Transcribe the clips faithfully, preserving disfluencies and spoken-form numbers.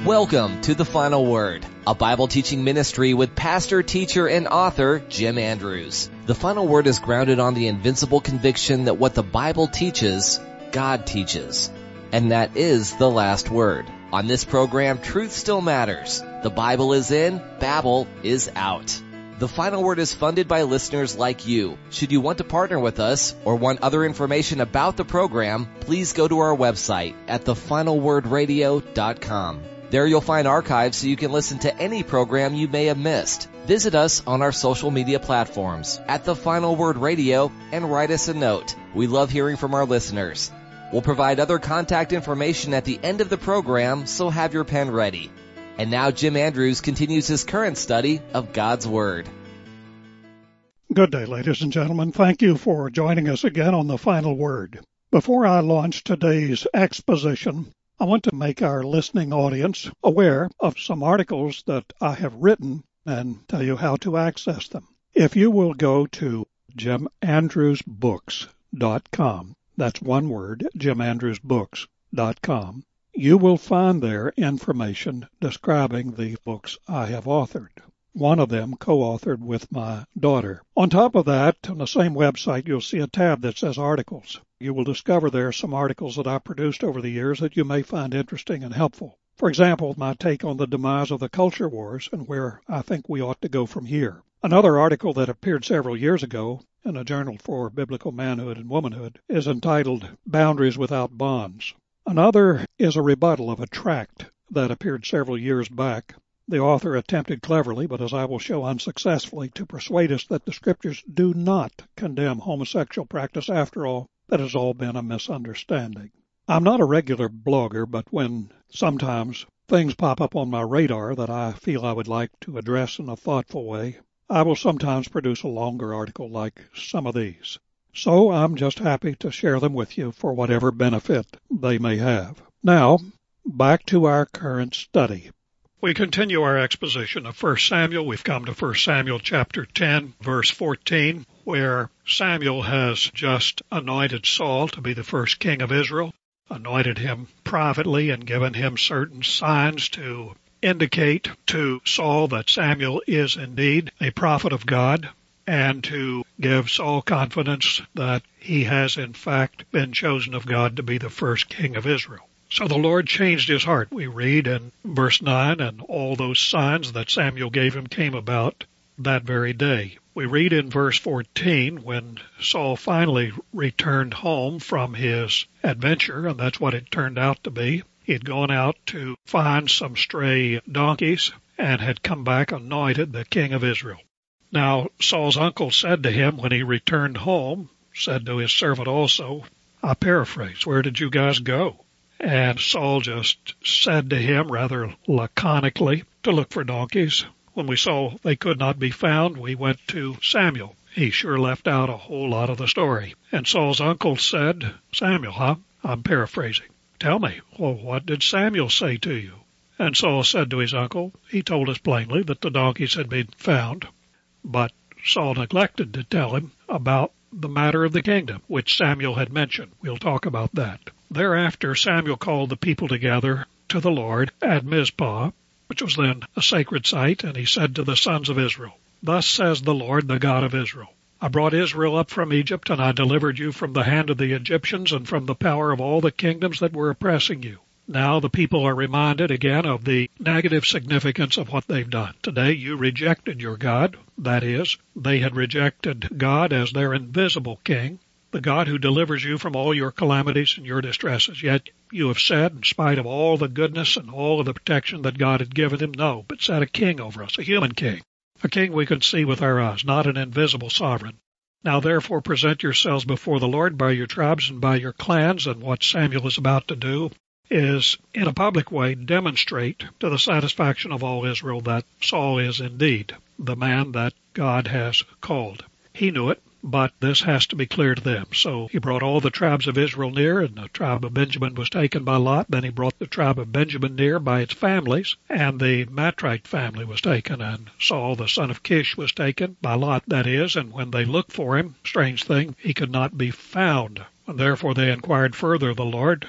Welcome to The Final Word, a Bible teaching ministry with pastor, teacher, and author Jim Andrews. The Final Word is grounded on the invincible conviction that what the Bible teaches, God teaches. And that is the last word. On this program, truth still matters. The Bible is in, Babel is out. The Final Word is funded by listeners like you. Should you want to partner with us or want other information about the program, please go to our website at the final word radio dot com. There you'll find archives so you can listen to any program you may have missed. Visit us on our social media platforms at The Final Word Radio and write us a note. We love hearing from our listeners. We'll provide other contact information at the end of the program, so have your pen ready. And now Jim Andrews continues his current study of God's Word. Good day, ladies and gentlemen. Thank you for joining us again on The Final Word. Before I launch today's exposition, I want to make our listening audience aware of some articles that I have written and tell you how to access them. If you will go to jim andrews books dot com, that's one word, jim andrews books dot com, you will find there information describing the books I have authored. One of them co-authored with my daughter. On top of that, on the same website, you'll see a tab that says Articles. You will discover there some articles that I produced over the years that you may find interesting and helpful. For example, my take on the demise of the culture wars and where I think we ought to go from here. Another article that appeared several years ago in a journal for biblical manhood and womanhood is entitled Boundaries Without Bonds. Another is a rebuttal of a tract that appeared several years back. The author attempted cleverly, but as I will show unsuccessfully, to persuade us that the Scriptures do not condemn homosexual practice. After all, that has all been a misunderstanding. I'm not a regular blogger, but when sometimes things pop up on my radar that I feel I would like to address in a thoughtful way, I will sometimes produce a longer article like some of these. So I'm just happy to share them with you for whatever benefit they may have. Now, back to our current study. We continue our exposition of First Samuel. We've come to First Samuel chapter ten, verse fourteen, where Samuel has just anointed Saul to be the first king of Israel, anointed him privately and given him certain signs to indicate to Saul that Samuel is indeed a prophet of God, and to give Saul confidence that he has in fact been chosen of God to be the first king of Israel. So the Lord changed his heart. We read in verse nine, and all those signs that Samuel gave him came about that very day. We read in verse fourteen, when Saul finally returned home from his adventure, and that's what it turned out to be. He had gone out to find some stray donkeys and had come back anointed the king of Israel. Now Saul's uncle said to him when he returned home, said to his servant also, I paraphrase, where did you guys go? And Saul just said to him rather laconically to look for donkeys. When we saw they could not be found, we went to Samuel. He sure left out a whole lot of the story. And Saul's uncle said, Samuel, huh? I'm paraphrasing. Tell me, well, what did Samuel say to you? And Saul said to his uncle, he told us plainly that the donkeys had been found. But Saul neglected to tell him about the matter of the kingdom, which Samuel had mentioned. We'll talk about that. Thereafter Samuel called the people together to the Lord at Mizpah, which was then a sacred site, and he said to the sons of Israel, Thus says the Lord, the God of Israel, I brought Israel up from Egypt, and I delivered you from the hand of the Egyptians and from the power of all the kingdoms that were oppressing you. Now the people are reminded again of the negative significance of what they've done. Today you rejected your God. That is, they had rejected God as their invisible king, the God who delivers you from all your calamities and your distresses. Yet you have said, in spite of all the goodness and all of the protection that God had given him, no, but set a king over us, a human king, a king we can see with our eyes, not an invisible sovereign. Now therefore present yourselves before the Lord by your tribes and by your clans, and what Samuel is about to do is, in a public way, demonstrate to the satisfaction of all Israel that Saul is indeed the man that God has called. He knew it, but this has to be clear to them. So he brought all the tribes of Israel near, and the tribe of Benjamin was taken by Lot. Then he brought the tribe of Benjamin near by its families, and the Matrite family was taken, and Saul, the son of Kish, was taken by Lot, that is, and when they looked for him, strange thing, he could not be found. And therefore they inquired further of the Lord,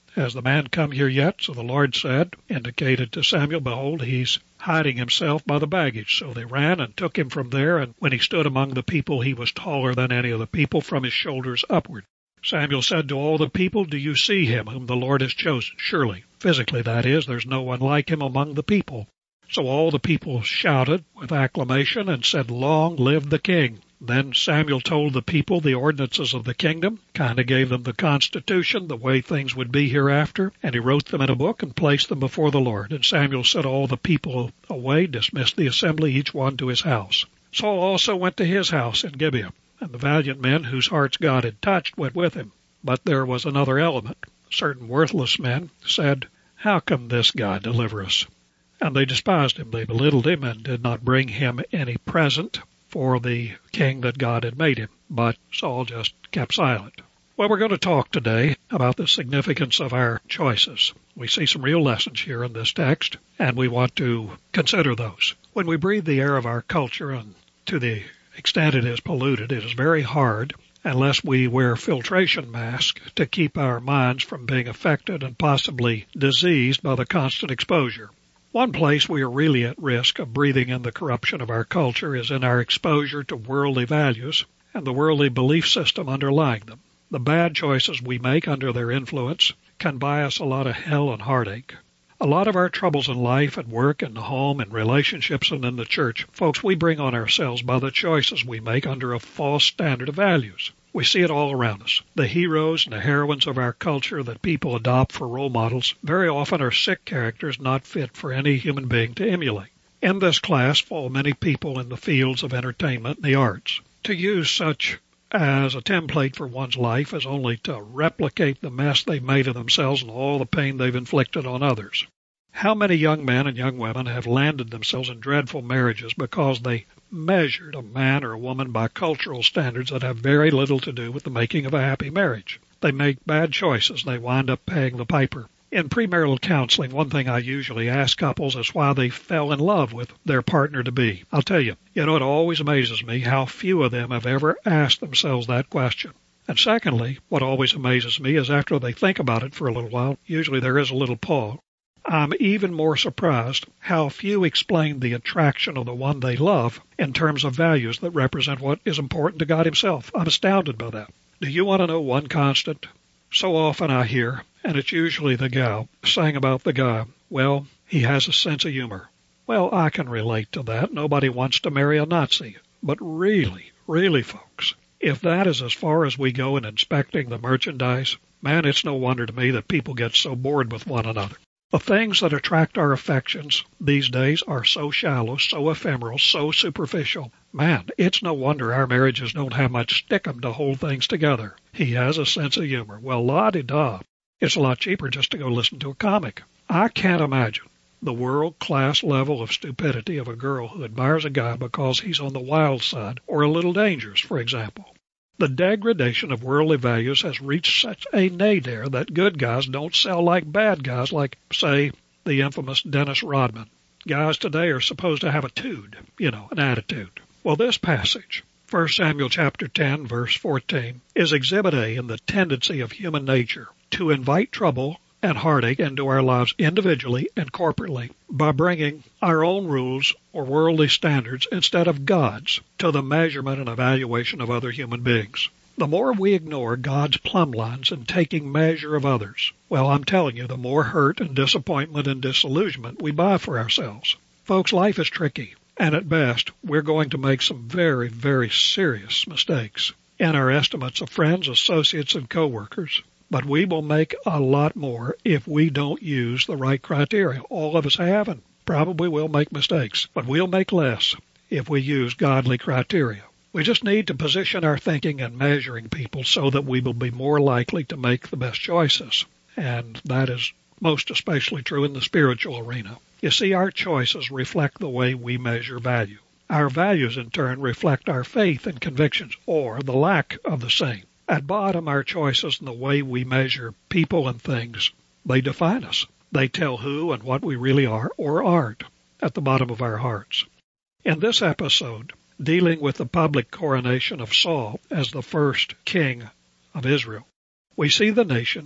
Has the man come here yet? So the Lord said, indicated to Samuel, behold, he's hiding himself by the baggage. So they ran and took him from there, and when he stood among the people, he was taller than any of the people from his shoulders upward. Samuel said to all the people, do you see him whom the Lord has chosen? Surely, physically that is, there's no one like him among the people. So all the people shouted with acclamation and said, long live the king. Then Samuel told the people the ordinances of the kingdom, kind of gave them the constitution, the way things would be hereafter, and he wrote them in a book and placed them before the Lord. And Samuel set all the people away, dismissed the assembly, each one to his house. Saul also went to his house in Gibeah, and the valiant men whose hearts God had touched went with him. But there was another element. Certain worthless men said, how come this God deliver us? And they despised him, they belittled him, and did not bring him any present for the king that God had made him. But Saul just kept silent. Well, we're going to talk today about the significance of our choices. We see some real lessons here in this text, and we want to consider those. When we breathe the air of our culture, and to the extent it is polluted, it is very hard, unless we wear filtration masks, to keep our minds from being affected and possibly diseased by the constant exposure. One place we are really at risk of breathing in the corruption of our culture is in our exposure to worldly values and the worldly belief system underlying them. The bad choices we make under their influence can buy us a lot of hell and heartache. A lot of our troubles in life, at work, in the home, in relationships, and in the church, folks, we bring on ourselves by the choices we make under a false standard of values. We see it all around us. The heroes and the heroines of our culture that people adopt for role models very often are sick characters not fit for any human being to emulate. In this class fall many people in the fields of entertainment and the arts. To use such as a template for one's life is only to replicate the mess they've made of themselves and all the pain they've inflicted on others. How many young men and young women have landed themselves in dreadful marriages because they measured a man or a woman by cultural standards that have very little to do with the making of a happy marriage? They make bad choices. They wind up paying the piper. In premarital counseling, one thing I usually ask couples is why they fell in love with their partner-to-be. I'll tell you, you know, it always amazes me how few of them have ever asked themselves that question. And secondly, what always amazes me is after they think about it for a little while, usually there is a little pause, I'm even more surprised how few explain the attraction of the one they love in terms of values that represent what is important to God himself. I'm astounded by that. Do you want to know one constant? So often I hear, and it's usually the gal, saying about the guy, well, he has a sense of humor. Well, I can relate to that. Nobody wants to marry a Nazi. But really, really, folks, if that is as far as we go in inspecting the merchandise, man, it's no wonder to me that people get so bored with one another. The things that attract our affections these days are so shallow, so ephemeral, so superficial. Man, it's no wonder our marriages don't have much stickum to hold things together. He has a sense of humor. Well, la-di-da. It's a lot cheaper just to go listen to a comic. I can't imagine the world-class level of stupidity of a girl who admires a guy because he's on the wild side or a little dangerous, for example. The degradation of worldly values has reached such a nadir that good guys don't sell like bad guys like, say, the infamous Dennis Rodman. Guys today are supposed to have a tude, you know, an attitude. Well, this passage, First Samuel chapter ten, verse fourteen, is exhibit A in the tendency of human nature to invite trouble and heartache into our lives individually and corporately by bringing our own rules or worldly standards instead of God's to the measurement and evaluation of other human beings. The more we ignore God's plumb lines in taking measure of others, well, I'm telling you, the more hurt and disappointment and disillusionment we buy for ourselves. Folks, life is tricky, and at best, we're going to make some very, very serious mistakes in our estimates of friends, associates, and coworkers. But we will make a lot more if we don't use the right criteria. All of us have and probably will make mistakes, but we'll make less if we use godly criteria. We just need to position our thinking and measuring people so that we will be more likely to make the best choices. And that is most especially true in the spiritual arena. You see, our choices reflect the way we measure value. Our values, in turn, reflect our faith and convictions, or the lack of the same. At bottom, our choices and the way we measure people and things, they define us. They tell who and what we really are or aren't at the bottom of our hearts. In this episode, dealing with the public coronation of Saul as the first king of Israel, we see the nation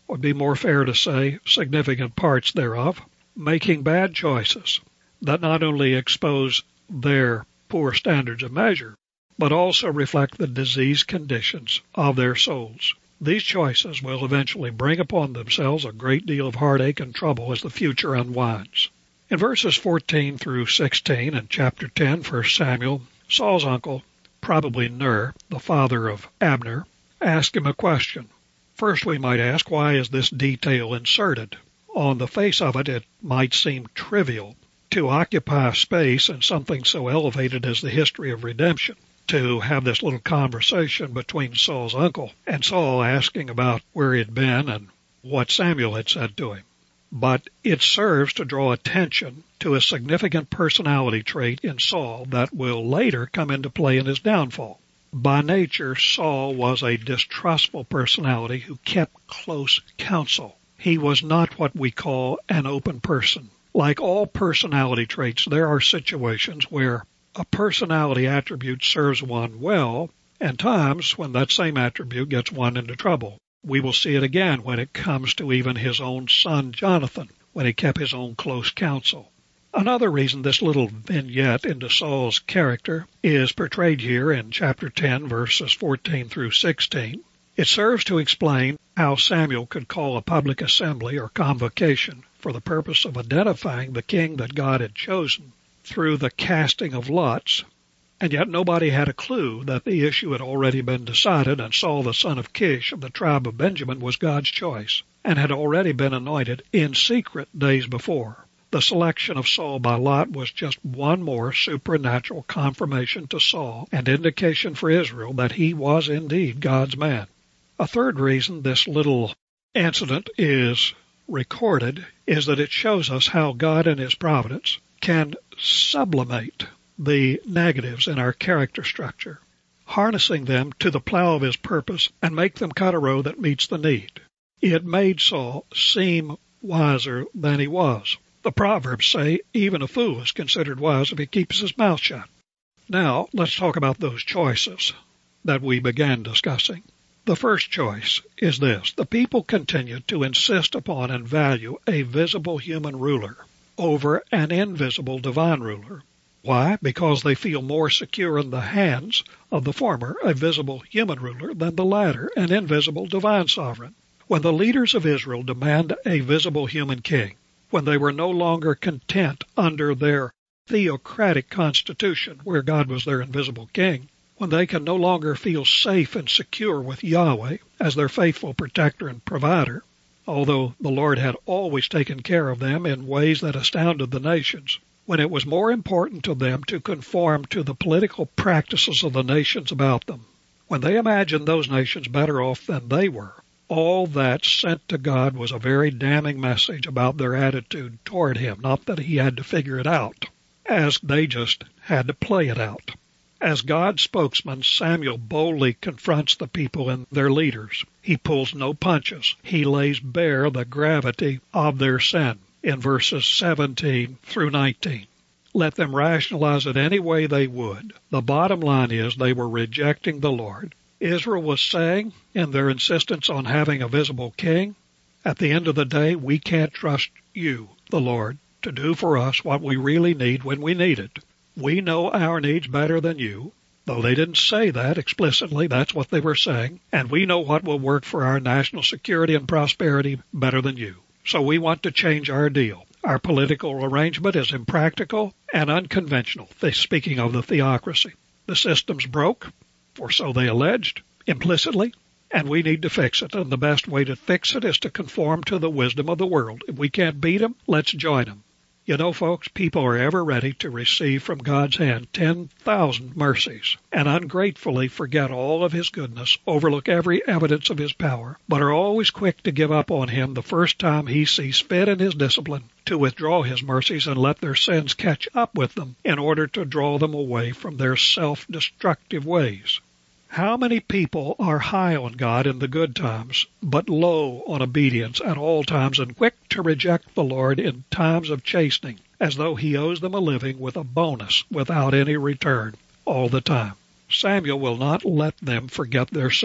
would be more fair to say significant parts thereof, making bad choices that not only expose their poor standards of measure, but also reflect the diseased conditions of their souls. These choices will eventually bring upon themselves a great deal of heartache and trouble as the future unwinds. In verses fourteen through sixteen in chapter ten, First Samuel, Saul's uncle, probably Ner, the father of Abner, asked him a question. First, we might ask, why is this detail inserted? On the face of it, it might seem trivial to occupy space in something so elevated as the history of redemption, to have this little conversation between Saul's uncle and Saul asking about where he had been and what Samuel had said to him. But it serves to draw attention to a significant personality trait in Saul that will later come into play in his downfall. By nature, Saul was a distrustful personality who kept close counsel. He was not what we call an open person. Like all personality traits, there are situations where a personality attribute serves one well, and times when that same attribute gets one into trouble. We will see it again when it comes to even his own son Jonathan, when he kept his own close counsel. Another reason this little vignette into Saul's character is portrayed here in chapter ten, verses fourteen through sixteen. It serves to explain how Samuel could call a public assembly or convocation for the purpose of identifying the king that God had chosen through the casting of lots, and yet nobody had a clue that the issue had already been decided, and Saul the son of Kish of the tribe of Benjamin was God's choice, and had already been anointed in secret days before. The selection of Saul by lot was just one more supernatural confirmation to Saul and indication for Israel that he was indeed God's man. A third reason this little incident is recorded is that it shows us how God in His providence can sublimate the negatives in our character structure, harnessing them to the plow of His purpose and make them cut a row that meets the need. It made Saul seem wiser than he was. The Proverbs say even a fool is considered wise if he keeps his mouth shut. Now, let's talk about those choices that we began discussing. The first choice is this. The people continued to insist upon and value a visible human ruler over an invisible divine ruler. Why? Because they feel more secure in the hands of the former, a visible human ruler, than the latter, an invisible divine sovereign. When the leaders of Israel demand a visible human king, when they were no longer content under their theocratic constitution, where God was their invisible king, when they can no longer feel safe and secure with Yahweh as their faithful protector and provider, although the Lord had always taken care of them in ways that astounded the nations, when it was more important to them to conform to the political practices of the nations about them, when they imagined those nations better off than they were, all that sent to God was a very damning message about their attitude toward Him, not that He had to figure it out, as they just had to play it out. As God's spokesman, Samuel boldly confronts the people and their leaders. He pulls no punches. He lays bare the gravity of their sin in verses seventeen through nineteen. Let them rationalize it any way they would. The bottom line is they were rejecting the Lord. Israel was saying, in their insistence on having a visible king, at the end of the day, we can't trust you, the Lord, to do for us what we really need when we need it. We know our needs better than you, though they didn't say that explicitly. That's what they were saying. And we know what will work for our national security and prosperity better than you. So we want to change our deal. Our political arrangement is impractical and unconventional, speaking of the theocracy. The system's broke, or so they alleged, implicitly, and we need to fix it. And the best way to fix it is to conform to the wisdom of the world. If we can't beat them, let's join them. You know, folks, people are ever ready to receive from God's hand ten thousand mercies and ungratefully forget all of His goodness, overlook every evidence of His power, but are always quick to give up on Him the first time He sees fit in His discipline to withdraw His mercies and let their sins catch up with them in order to draw them away from their self-destructive ways. How many people are high on God in the good times, but low on obedience at all times and quick to reject the Lord in times of chastening, as though He owes them a living with a bonus without any return all the time? Samuel will not let them forget their sin.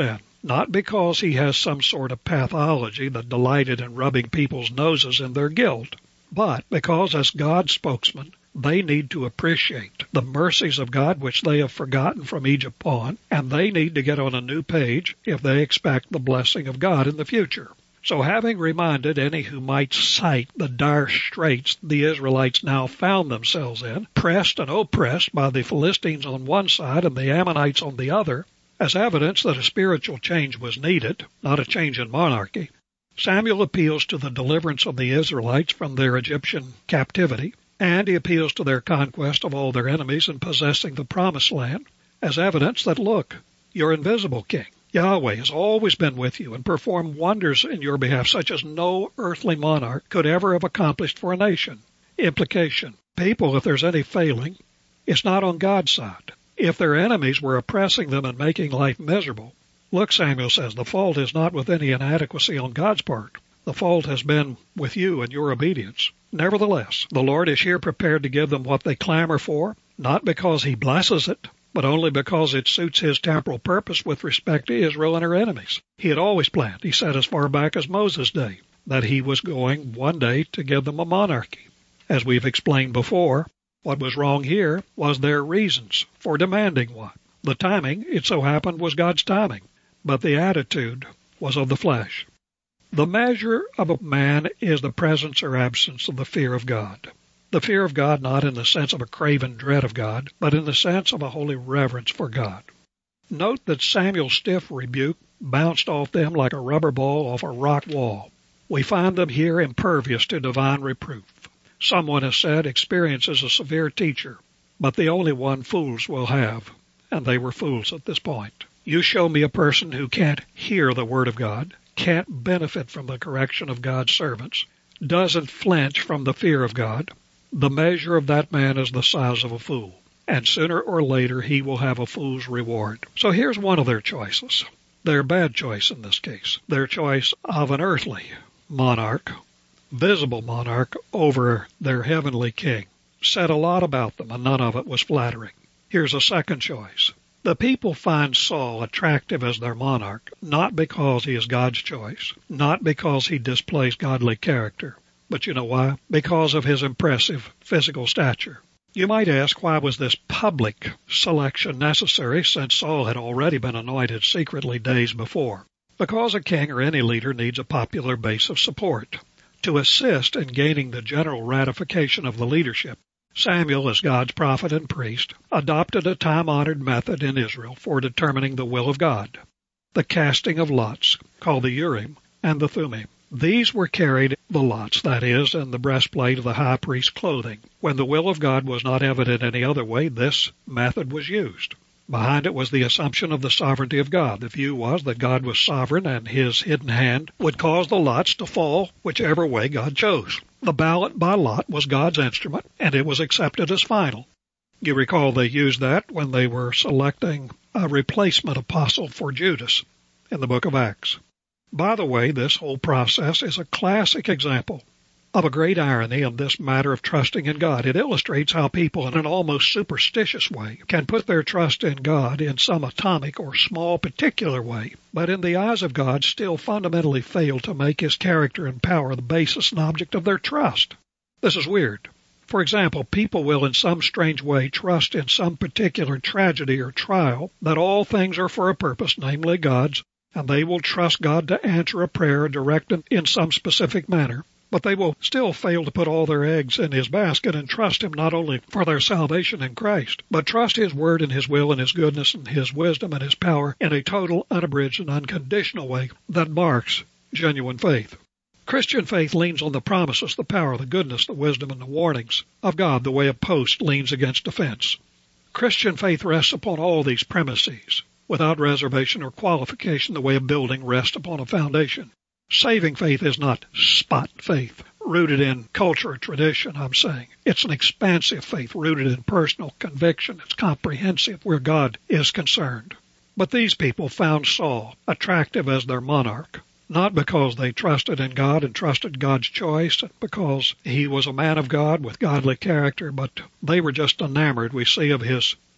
not because he has some sort of pathology that delighted in rubbing people's noses in their guilt, but because as God's spokesman, they need to appreciate the mercies of God which they have forgotten from Egypt on, and they need to get on a new page if they expect the blessing of God in the future. So having reminded any who might cite the dire straits the Israelites now found themselves in, pressed and oppressed by the Philistines on one side and the Ammonites on the other, as evidence that a spiritual change was needed, not a change in monarchy, Samuel appeals to the deliverance of the Israelites from their Egyptian captivity, and he appeals to their conquest of all their enemies and possessing the promised land as evidence that, look, you're invisible, king. Yahweh has always been with you and performed wonders in your behalf such as no earthly monarch could ever have accomplished for a nation. Implication: people, if there's any failing, it's not on God's side. If their enemies were oppressing them and making life miserable, look, Samuel says, the fault is not with any inadequacy on God's part. The fault has been with you and your obedience. Nevertheless, the Lord is here prepared to give them what they clamor for, not because he blesses it, but only because it suits his temporal purpose with respect to Israel and her enemies. He had always planned, he said as far back as Moses' day, that he was going one day to give them a monarchy. As we've explained before, what was wrong here was their reasons for demanding one. The timing, it so happened, was God's timing, but the attitude was of the flesh. The measure of a man is the presence or absence of the fear of God. The fear of God not in the sense of a craven dread of God, but in the sense of a holy reverence for God. Note that Samuel's stiff rebuke bounced off them like a rubber ball off a rock wall. We find them here impervious to divine reproof. Someone has said experience is a severe teacher, but the only one fools will have, and they were fools at this point. You show me a person who can't hear the Word of God, can't benefit from the correction of God's servants, doesn't flinch from the fear of God, the measure of that man is the size of a fool, and sooner or later he will have a fool's reward. So here's one of their choices. Their bad choice in this case. Their choice of an earthly monarch, visible monarch, over their heavenly king. Said a lot about them, and none of it was flattering. Here's a second choice. The people find Saul attractive as their monarch, not because he is God's choice, not because he displays godly character, but you know why? Because of his impressive physical stature. You might ask, why was this public selection necessary since Saul had already been anointed secretly days before? Because a king or any leader needs a popular base of support. To assist in gaining the general ratification of the leadership, Samuel, as God's prophet and priest, adopted a time-honored method in Israel for determining the will of God, the casting of lots, called the Urim and the Thummim. These were carried, the lots, that is, in the breastplate of the high priest's clothing. When the will of God was not evident any other way, this method was used. Behind it was the assumption of the sovereignty of God. The view was that God was sovereign and his hidden hand would cause the lots to fall whichever way God chose. The ballot by lot was God's instrument, and it was accepted as final. You recall they used that when they were selecting a replacement apostle for Judas in the book of Acts. By the way, this whole process is a classic example of a great irony in this matter of trusting in God. It illustrates how people in an almost superstitious way can put their trust in God in some atomic or small particular way, but in the eyes of God still fundamentally fail to make his character and power the basis and object of their trust. This is weird. For example, people will in some strange way trust in some particular tragedy or trial that all things are for a purpose, namely God's, and they will trust God to answer a prayer directed in some specific manner, but they will still fail to put all their eggs in his basket and trust him not only for their salvation in Christ, but trust his word and his will and his goodness and his wisdom and his power in a total, unabridged, and unconditional way that marks genuine faith. Christian faith leans on the promises, the power, the goodness, the wisdom, and the warnings of God the way a post leans against a fence. Christian faith rests upon all these premises, without reservation or qualification, the way a building rests upon a foundation. Saving faith is not spot faith, rooted in culture or tradition, I'm saying. It's an expansive faith rooted in personal conviction. It's comprehensive where God is concerned. But these people found Saul attractive as their monarch, not because they trusted in God and trusted God's choice, and because he was a man of God with godly character, but they were just enamored, we see, of his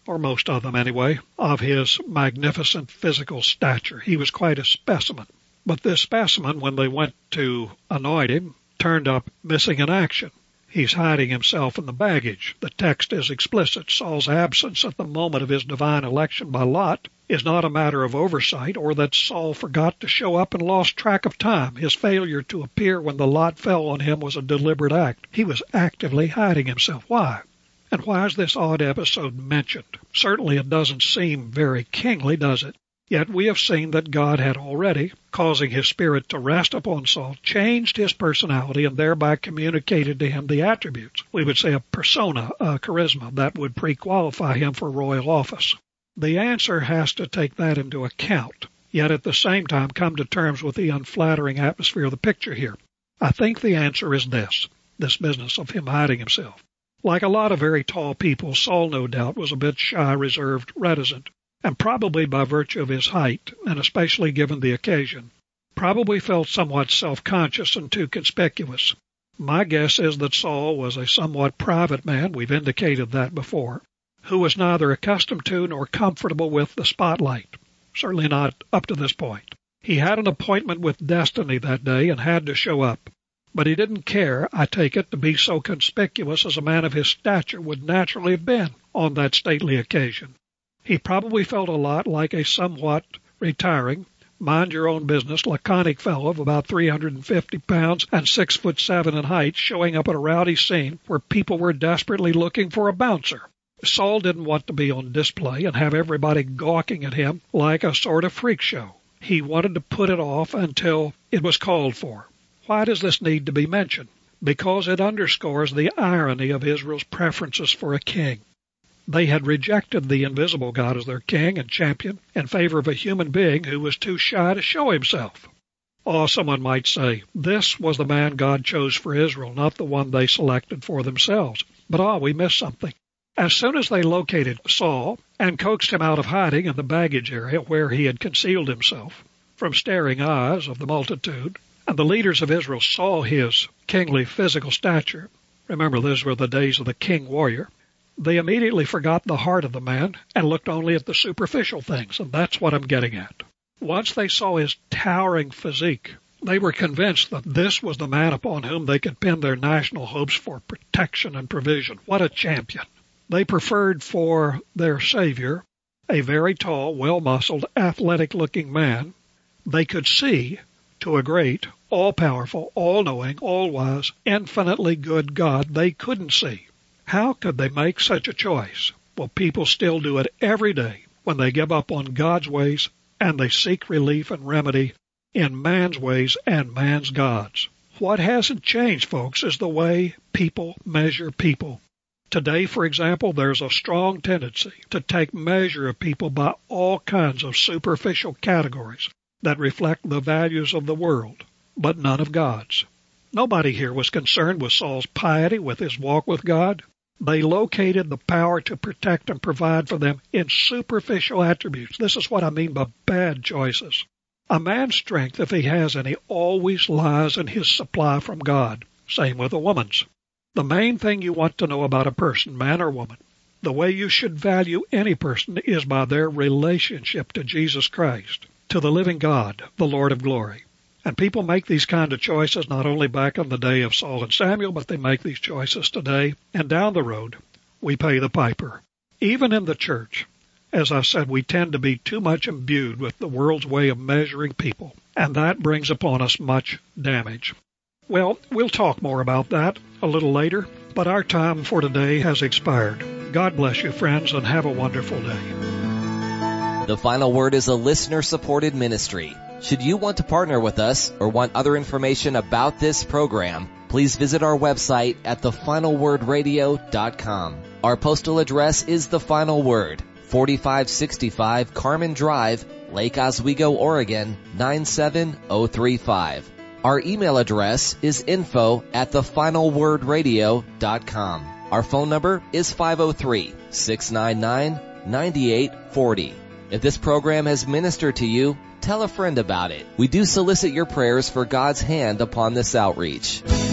or most of them anyway, of his magnificent physical stature. He was quite a specimen. But this specimen, when they went to anoint him, turned up missing in action. He's hiding himself in the baggage. The text is explicit. Saul's absence at the moment of his divine election by Lot is not a matter of oversight or that Saul forgot to show up and lost track of time. His failure to appear when the lot fell on him was a deliberate act. He was actively hiding himself. Why? And why is this odd episode mentioned? Certainly it doesn't seem very kingly, does it? Yet we have seen that God had already, causing his spirit to rest upon Saul, changed his personality and thereby communicated to him the attributes. We would say a persona, a charisma, that would pre-qualify him for royal office. The answer has to take that into account, yet at the same time come to terms with the unflattering atmosphere of the picture here. I think the answer is this, this business of him hiding himself. Like a lot of very tall people, Saul no doubt was a bit shy, reserved, reticent. And probably by virtue of his height, and especially given the occasion, probably felt somewhat self-conscious and too conspicuous. My guess is that Saul was a somewhat private man, we've indicated that before, who was neither accustomed to nor comfortable with the spotlight, certainly not up to this point. He had an appointment with destiny that day and had to show up, but he didn't care, I take it, to be so conspicuous as a man of his stature would naturally have been on that stately occasion. He probably felt a lot like a somewhat retiring, mind-your-own-business, laconic fellow of about three hundred fifty pounds and six foot seven in height showing up at a rowdy scene where people were desperately looking for a bouncer. Saul didn't want to be on display and have everybody gawking at him like a sort of freak show. He wanted to put it off until it was called for. Why does this need to be mentioned? Because it underscores the irony of Israel's preferences for a king. They had rejected the invisible God as their king and champion in favor of a human being who was too shy to show himself. Or someone might say, this was the man God chose for Israel, not the one they selected for themselves. But ah, we missed something. As soon as they located Saul and coaxed him out of hiding in the baggage area where he had concealed himself from staring eyes of the multitude, and the leaders of Israel saw his kingly physical stature, remember these were the days of the king warrior, they immediately forgot the heart of the man and looked only at the superficial things, and that's what I'm getting at. Once they saw his towering physique, they were convinced that this was the man upon whom they could pin their national hopes for protection and provision. What a champion! They preferred for their savior a very tall, well-muscled, athletic-looking man they could see to a great, all-powerful, all-knowing, all-wise, infinitely good God they couldn't see. How could they make such a choice? Well, people still do it every day when they give up on God's ways and they seek relief and remedy in man's ways and man's gods. What hasn't changed, folks, is the way people measure people. Today, for example, there's a strong tendency to take measure of people by all kinds of superficial categories that reflect the values of the world, but none of God's. Nobody here was concerned with Saul's piety, with his walk with God. They located the power to protect and provide for them in superficial attributes. This is what I mean by bad choices. A man's strength, if he has any, always lies in his supply from God. Same with a woman's. The main thing you want to know about a person, man or woman, the way you should value any person is by their relationship to Jesus Christ, to the living God, the Lord of glory. And people make these kind of choices not only back in the day of Saul and Samuel, but they make these choices today. And down the road, we pay the piper. Even in the church, as I said, we tend to be too much imbued with the world's way of measuring people, and that brings upon us much damage. Well, we'll talk more about that a little later, but our time for today has expired. God bless you, friends, and have a wonderful day. The Final Word is a listener-supported ministry. Should you want to partner with us or want other information about this program, please visit our website at the final word radio dot com. Our postal address is The Final Word, forty-five sixty-five Carmen Drive, Lake Oswego, Oregon, nine seven zero three five. Our email address is info at the final word radio dot com. Our phone number is five oh three, six nine nine, nine eight four oh. If this program has ministered to you, tell a friend about it. We do solicit your prayers for God's hand upon this outreach.